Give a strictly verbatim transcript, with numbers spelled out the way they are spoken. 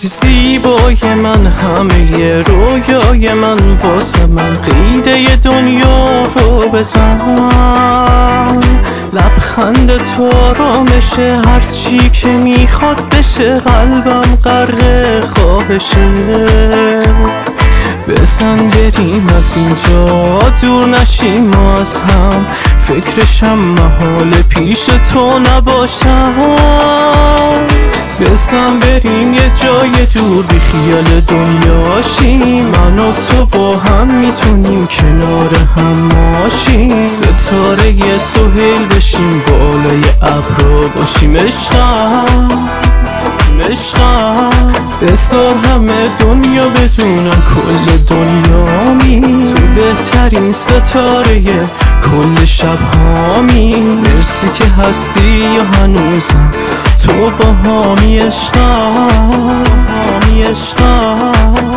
زیبای من، همه رویای من، واسه من قیده دنیا رو بزن. لبخند تو آرامشه، هرچی که میخواد بشه، قلبم غرق خواهشه. بزن بریم از اینجا، دور نشیم از هم، فکرشم محال پیش تو نباشم. بزن بریم یه جای دور، بی خیال دنیاشیم، من و تو با هم میتونیم کنار هم ماشیم. ستاره یه سهیل بشیم، بالای ابرا باشیم عشقم عشقم. بذار همه دنیا بدونن کل دنیامی، تو بهترین ستاره کل شب هامی. مرسی که هستی یا هنوزم تو با هامی عشقم هامی عشقم.